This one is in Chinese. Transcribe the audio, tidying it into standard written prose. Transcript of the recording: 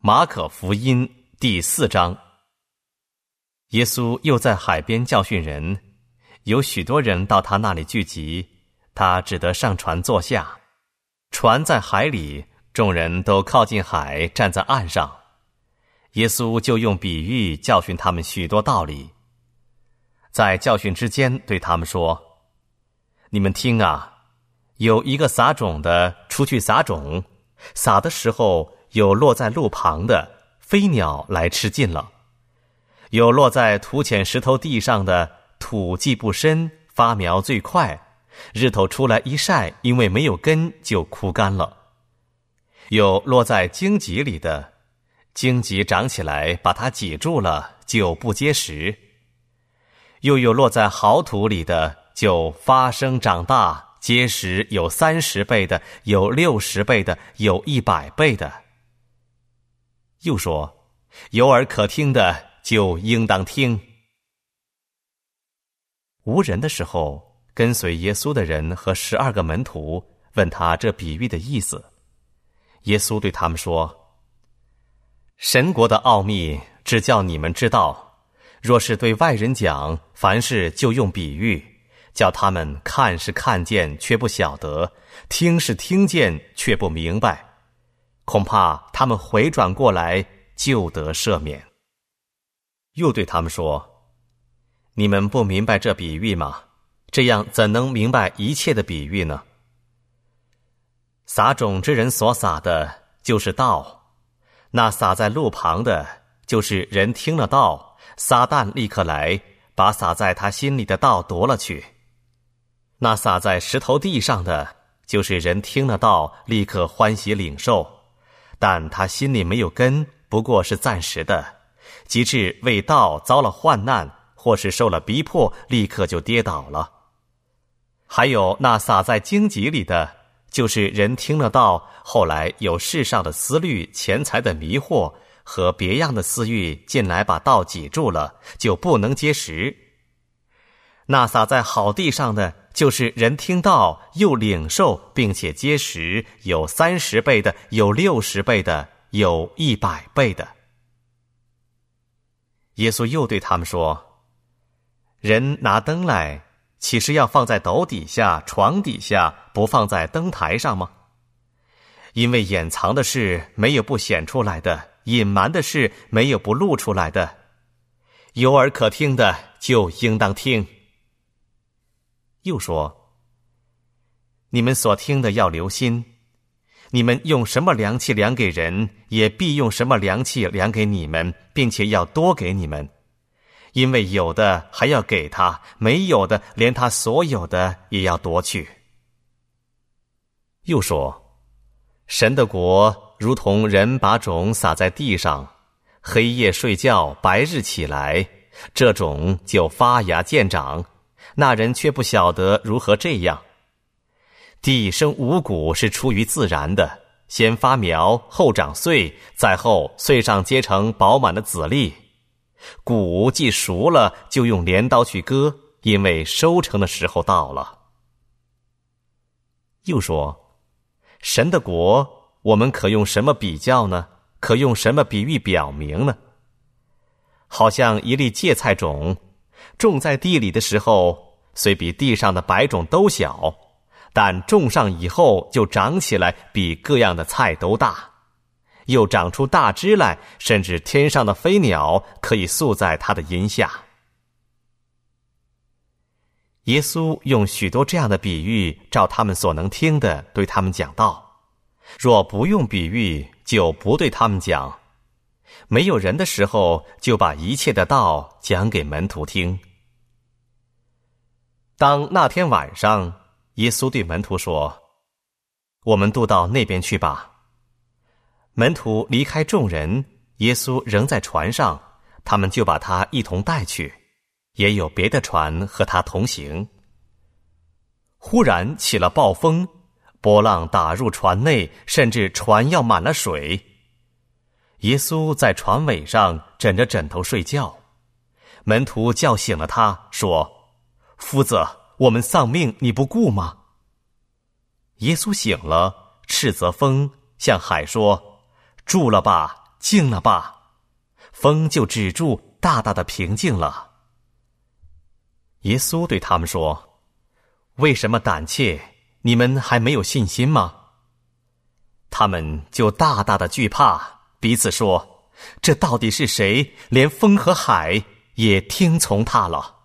马可福音第4章。耶稣又在海边教训人，有许多人到他那里聚集，他只得上船坐下。船在海里，众人都靠近海，站在岸上。耶稣就用比喻教训他们许多道理。在教训之间对他们说：你们听啊，有一个撒种的出去撒种，撒的时候有落在路旁的，飞鸟来吃尽了；有落在土浅石头地上的，土既不深，发苗最快，日头出来一晒，因为没有根就枯干了；有落在荆棘里的，荆棘长起来把它挤住了，就不结实；又有落在好土里的，就发生长大，结实，有30倍的，有60倍的，有100倍的。又说，有耳可听的就应当听。无人的时候，跟随耶稣的人和12个门徒问他这比喻的意思。耶稣对他们说：神国的奥秘只叫你们知道，若是对外人讲，凡事就用比喻，叫他们看是看见却不晓得，听是听见却不明白，恐怕他们回转过来就得赦免。又对他们说：你们不明白这比喻吗？这样怎能明白一切的比喻呢？撒种之人所撒的就是道，那撒在路旁的就是人听了道，撒旦立刻来，把撒在他心里的道夺了去。那撒在石头地上的就是人听了道，立刻欢喜领受，但他心里没有根，不过是暂时的，及至为道遭了患难，或是受了逼迫，立刻就跌倒了。还有那撒在荆棘里的，就是人听了道，后来有世上的思虑、钱财的迷惑和别样的私欲进来，把道挤住了，就不能结实。那撒在好地上的，就是人听道又领受，并且结实，有30倍的，有60倍的，有100倍的。耶稣又对他们说：人拿灯来，岂是要放在斗底下、床底下，不放在灯台上吗？因为掩藏的事没有不显出来的，隐瞒的事没有不露出来的。有耳可听的就应当听。又说：你们所听的要留心，你们用什么量器量给人，也必用什么量器量给你们，并且要多给你们。因为有的还要给他，没有的连他所有的也要夺去。又说：神的国如同人把种撒在地上，黑夜睡觉，白日起来，这种就发芽见长，那人却不晓得如何这样。地生五谷是出于自然的，先发苗，后长穗，再后穗上结成饱满的籽粒。谷既熟了，就用镰刀去割，因为收成的时候到了。又说：神的国，我们可用什么比较呢？可用什么比喻表明呢？好像一粒芥菜种，种在地里的时候，虽比地上的白种都小，但种上以后就长起来，比各样的菜都大，又长出大枝来，甚至天上的飞鸟可以宿在它的荫下。耶稣用许多这样的比喻，照他们所能听的对他们讲道。若不用比喻，就不对他们讲。没有人的时候，就把一切的道讲给门徒听。当那天晚上，耶稣对门徒说：我们渡到那边去吧。门徒离开众人，耶稣仍在船上，他们就把他一同带去，也有别的船和他同行。忽然起了暴风，波浪打入船内，甚至船要满了水。耶稣在船尾上枕着枕头睡觉，门徒叫醒了他，说：夫子，我们丧命，你不顾吗？耶稣醒了，斥责风，向海说：住了吧， 静了吧，风就止住，大大的平静了。耶稣对他们说：为什么胆怯？你们还没有信心吗？他们就大大的惧怕，彼此说：这到底是谁？连风和海也听从他了。